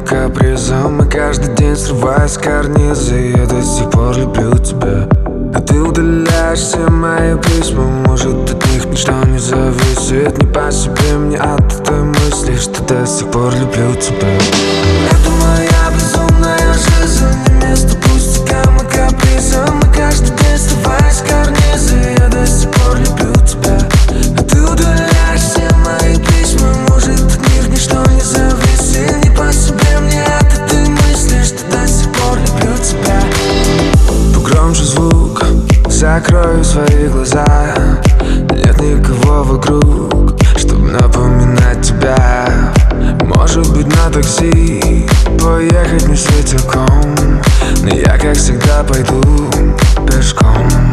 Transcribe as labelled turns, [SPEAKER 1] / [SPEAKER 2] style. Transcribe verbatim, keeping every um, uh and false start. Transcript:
[SPEAKER 1] капризам, и каждый день срываю с карниза. Я до сих пор люблю тебя, а ты удаляешь все мои письма. Может, от них ничто не зависит. Не по себе мне от этой мысли, что до сих пор люблю тебя. Это моя безумная жизнь, не место пустякам и капризам, и каждый день срываю с карниза. Я до сих пор люблю тебя, а ты удаляешь все мои письма. Может, от них ничто не зависит. Не по себе мне от этой мысли, что до сих пор люблю тебя. Погромче звук, закрою свои глаза. Нет никого вокруг, чтобы напоминать тебя. Может быть, на такси поехать не целиком, но я, как всегда, пойду пешком.